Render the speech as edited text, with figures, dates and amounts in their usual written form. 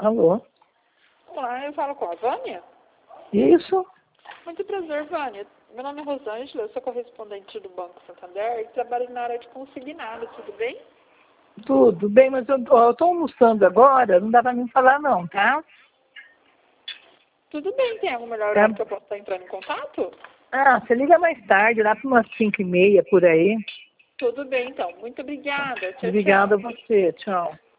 Alô? Olá, eu falo com a Vânia. Isso? Muito prazer, Vânia. Meu nome é Rosângela, eu sou correspondente do Banco Santander e trabalho na área de consignado, tudo bem? Tudo bem, mas eu tô almoçando agora, não dá pra mim falar não, tá? Tudo bem, tem algum melhor Tá. horário que eu possa estar entrando em contato? Ah, você liga mais tarde, lá para umas 5h30, por aí. Tudo bem, então. Muito obrigada. Tchau, Obrigada a tchau. você, tchau.